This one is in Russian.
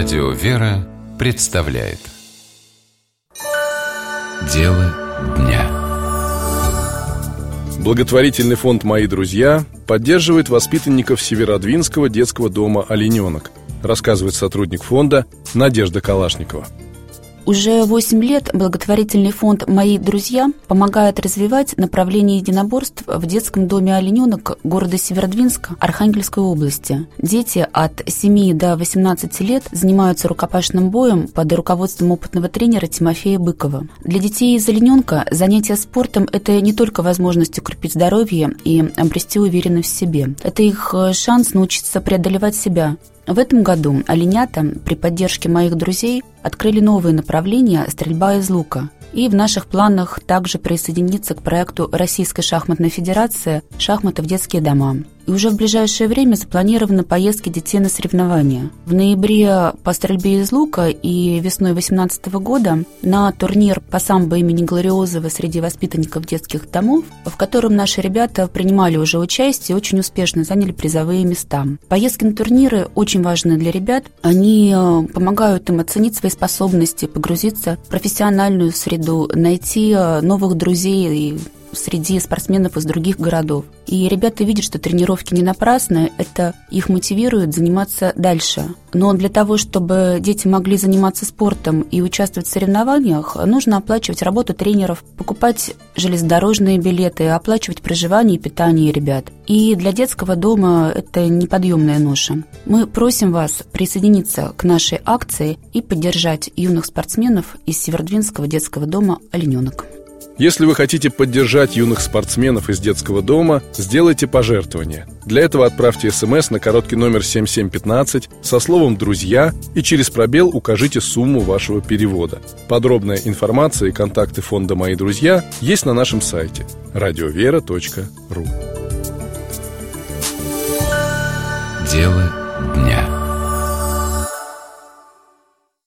Радио «Вера» представляет «Дело дня». Благотворительный фонд «Мои друзья» поддерживает воспитанников Северодвинского детского дома «Олененок», рассказывает сотрудник фонда Надежда Калашникова. Уже 8 лет благотворительный фонд «Мои друзья» помогает развивать направление единоборств в детском доме «Олененок» города Северодвинска Архангельской области. Дети от 7 до 18 лет занимаются рукопашным боем под руководством опытного тренера Тимофея Быкова. Для детей из «Олененка» занятия спортом – это не только возможность укрепить здоровье и обрести уверенность в себе. Это их шанс научиться преодолевать себя. В этом году оленята при поддержке моих друзей открыли новые направления «Стрельба из лука». И в наших планах также присоединиться к проекту Российской шахматной федерации «Шахматы в детские дома». И уже в ближайшее время запланированы поездки детей на соревнования. В ноябре по стрельбе из лука и весной 2018 года на турнир по самбо имени Глориозова среди воспитанников детских домов, в котором наши ребята принимали уже участие и очень успешно заняли призовые места. Поездки на турниры очень важны для ребят. Они помогают им оценить свои способности, погрузиться в профессиональную среду, найти новых друзей среди спортсменов из других городов. И ребята видят, что тренировки не напрасны, это их мотивирует заниматься дальше. Но для того, чтобы дети могли заниматься спортом и участвовать в соревнованиях, нужно оплачивать работу тренеров, покупать железнодорожные билеты, оплачивать проживание и питание ребят. И для детского дома это неподъемная ноша. Мы просим вас присоединиться к нашей акции и поддержать юных спортсменов из Северодвинского детского дома «Олененок». Если вы хотите поддержать юных спортсменов из детского дома, сделайте пожертвование. Для этого отправьте СМС на короткий номер 7715 со словом «Друзья» и через пробел укажите сумму вашего перевода. Подробная информация и контакты фонда «Мои друзья» есть на нашем сайте radiovera.ru. Дело дня.